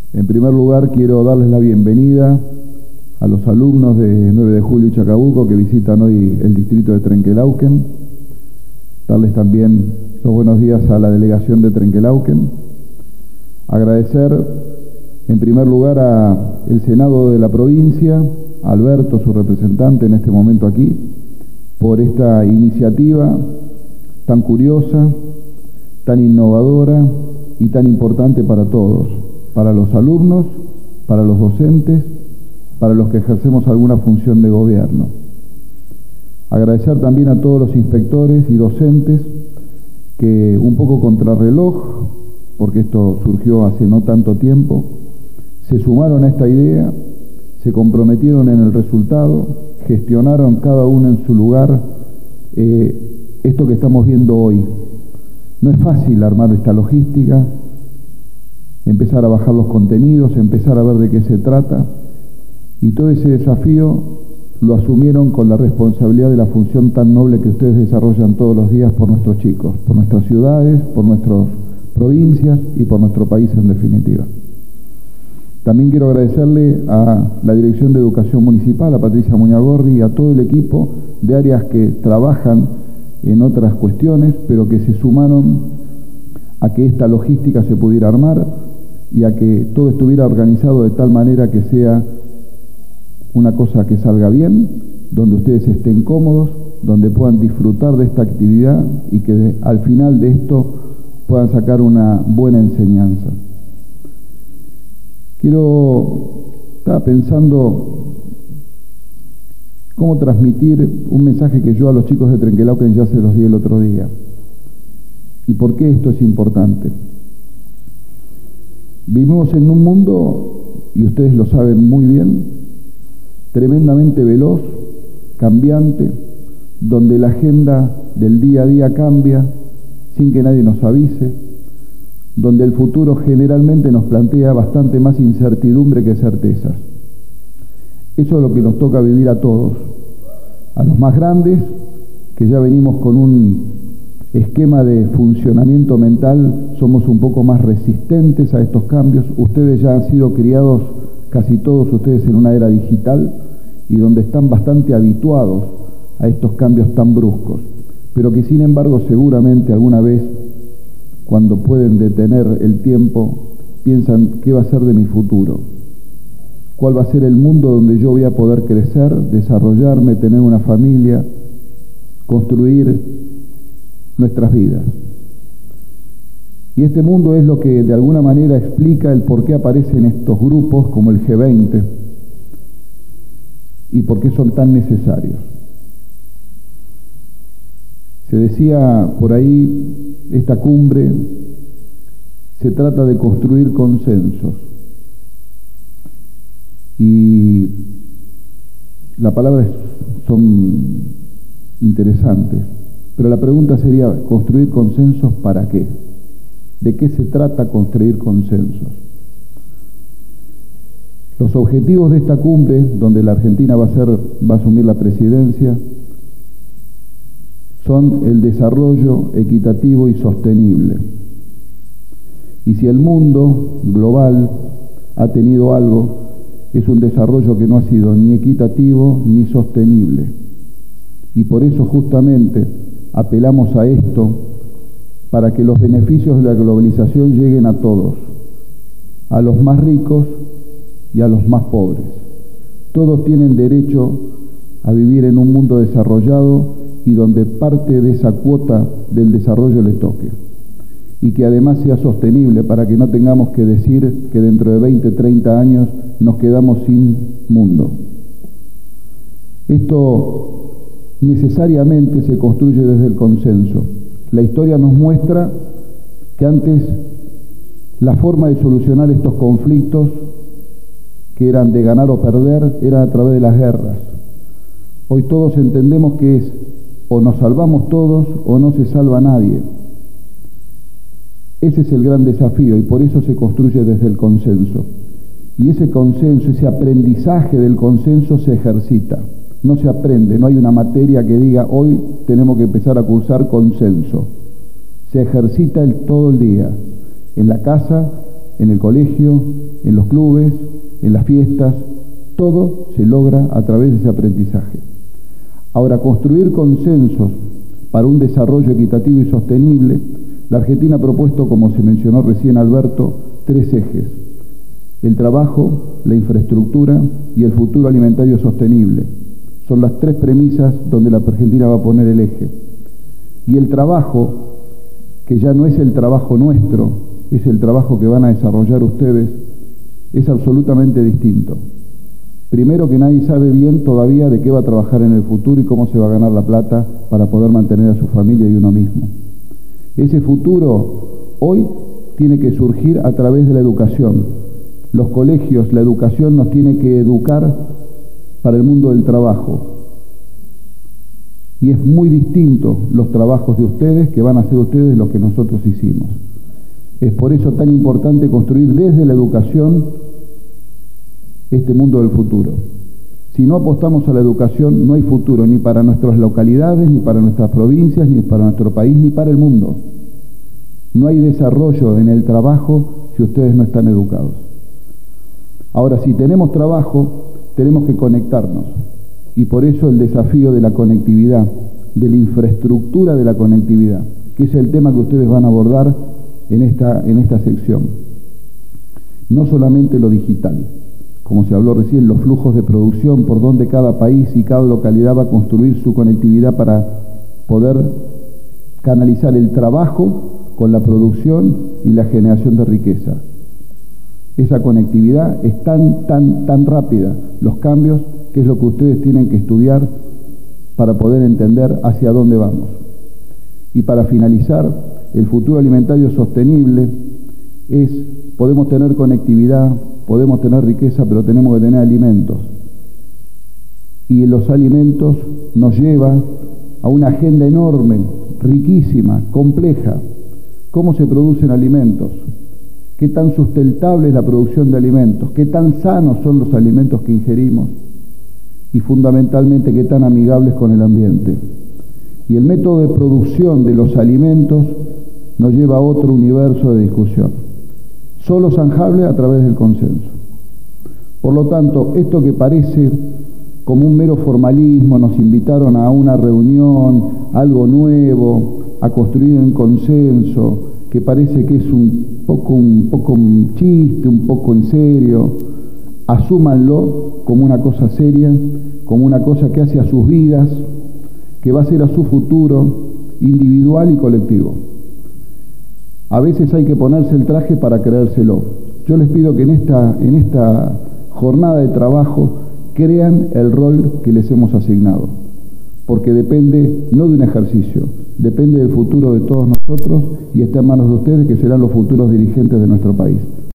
En primer lugar, quiero darles la bienvenida a los alumnos de 9 de Julio y Chacabuco que visitan hoy el distrito de Trenquelauquen. Darles también los buenos días a la delegación de Trenquelauquen. Agradecer en primer lugar al Senado de la provincia, a Alberto, su representante en este momento aquí, por esta iniciativa tan curiosa, tan innovadora y tan importante para todos, para los alumnos, para los docentes, para los que ejercemos alguna función de gobierno. Agradecer también a todos los inspectores y docentes que un poco contrarreloj, porque esto surgió hace no tanto tiempo, se sumaron a esta idea, se comprometieron en el resultado, gestionaron cada uno en su lugar esto que estamos viendo hoy. No es fácil armar esta logística, empezar a bajar los contenidos, empezar a ver de qué se trata, y todo ese desafío lo asumieron con la responsabilidad de la función tan noble que ustedes desarrollan todos los días por nuestros chicos, por nuestras ciudades, por nuestras provincias y por nuestro país en definitiva. También quiero agradecerle a la Dirección de Educación Municipal, a Patricia Muñagorri y a todo el equipo de áreas que trabajan en otras cuestiones, pero que se sumaron a que esta logística se pudiera armar y a que todo estuviera organizado de tal manera que sea una cosa que salga bien, donde ustedes estén cómodos, donde puedan disfrutar de esta actividad y que al final de esto puedan sacar una buena enseñanza. Estaba pensando cómo transmitir un mensaje que yo a los chicos de Trenquelauquen ya se los di el otro día. ¿Y por qué esto es importante? Vivimos en un mundo, y ustedes lo saben muy bien, tremendamente veloz, cambiante, donde la agenda del día a día cambia sin que nadie nos avise, donde el futuro generalmente nos plantea bastante más incertidumbre que certezas. Eso es lo que nos toca vivir a todos, a los más grandes, que ya venimos con un esquema de funcionamiento mental, somos un poco más resistentes a estos cambios. Ustedes ya han sido criados, casi todos ustedes, en una era digital y donde están bastante habituados a estos cambios tan bruscos, pero que sin embargo seguramente alguna vez, cuando pueden detener el tiempo, piensan qué va a ser de mi futuro, cuál va a ser el mundo donde yo voy a poder crecer, desarrollarme, tener una familia, construir nuestras vidas. Y este mundo es lo que de alguna manera explica el por qué aparecen estos grupos como el G20 y por qué son tan necesarios. Se decía por ahí, esta cumbre se trata de construir consensos. Y las palabras son interesantes, pero la pregunta sería, ¿construir consensos para qué? ¿De qué se trata construir consensos? Los objetivos de esta cumbre, donde la Argentina va a asumir la presidencia, son el desarrollo equitativo y sostenible. Y si el mundo global ha tenido algo, es un desarrollo que no ha sido ni equitativo ni sostenible. Y por eso justamente apelamos a esto, para que los beneficios de la globalización lleguen a todos, a los más ricos y a los más pobres. Todos tienen derecho a vivir en un mundo desarrollado y donde parte de esa cuota del desarrollo le toque, y que además sea sostenible para que no tengamos que decir que dentro de 20, 30 años nos quedamos sin mundo. Esto necesariamente se construye desde el consenso. La historia nos muestra que antes la forma de solucionar estos conflictos, que eran de ganar o perder, era a través de las guerras. Hoy todos entendemos que es o nos salvamos todos o no se salva nadie. Ese es el gran desafío y por eso se construye desde el consenso. Y ese consenso, ese aprendizaje del consenso se ejercita, no se aprende, no hay una materia que diga hoy tenemos que empezar a cursar consenso. Se ejercita todo el día, en la casa, en el colegio, en los clubes, en las fiestas, todo se logra a través de ese aprendizaje. Ahora, construir consensos para un desarrollo equitativo y sostenible, la Argentina ha propuesto, como se mencionó recién Alberto, 3 ejes: el trabajo, la infraestructura y el futuro alimentario sostenible. Son las 3 premisas donde la Argentina va a poner el eje. Y el trabajo, que ya no es el trabajo nuestro, es el trabajo que van a desarrollar ustedes, es absolutamente distinto. Primero, que nadie sabe bien todavía de qué va a trabajar en el futuro y cómo se va a ganar la plata para poder mantener a su familia y uno mismo. Ese futuro hoy tiene que surgir a través de la educación. Los colegios, la educación nos tiene que educar para el mundo del trabajo. Y es muy distinto los trabajos de ustedes, que van a hacer ustedes, lo que nosotros hicimos. Es por eso tan importante construir desde la educación este mundo del futuro. Si no apostamos a la educación, no hay futuro ni para nuestras localidades, ni para nuestras provincias, ni para nuestro país, ni para el mundo. No hay desarrollo en el trabajo si ustedes no están educados. Ahora, si tenemos trabajo, tenemos que conectarnos. Y por eso el desafío de la conectividad, de la infraestructura de la conectividad, que es el tema que ustedes van a abordar en esta sección. No solamente lo digital, como se habló recién, los flujos de producción, por donde cada país y cada localidad va a construir su conectividad para poder canalizar el trabajo con la producción y la generación de riqueza. Esa conectividad es tan rápida, los cambios, que es lo que ustedes tienen que estudiar para poder entender hacia dónde vamos. Y para finalizar, el futuro alimentario sostenible es: podemos tener conectividad, podemos tener riqueza, pero tenemos que tener alimentos. Y los alimentos nos lleva a una agenda enorme, riquísima, compleja. ¿Cómo se producen alimentos? ¿Qué tan sustentable es la producción de alimentos? ¿Qué tan sanos son los alimentos que ingerimos? Y fundamentalmente, ¿qué tan amigables con el ambiente? Y el método de producción de los alimentos nos lleva a otro universo de discusión, solo zanjable a través del consenso. Por lo tanto, esto que parece como un mero formalismo, nos invitaron a una reunión, algo nuevo, a construir un consenso, que parece que es un poco un chiste, un poco en serio, asúmanlo como una cosa seria, como una cosa que hace a sus vidas, que va a ser a su futuro individual y colectivo. A veces hay que ponerse el traje para creérselo. Yo les pido que en esta jornada de trabajo crean el rol que les hemos asignado, porque depende no de un ejercicio, depende del futuro de todos nosotros y está en manos de ustedes, que serán los futuros dirigentes de nuestro país.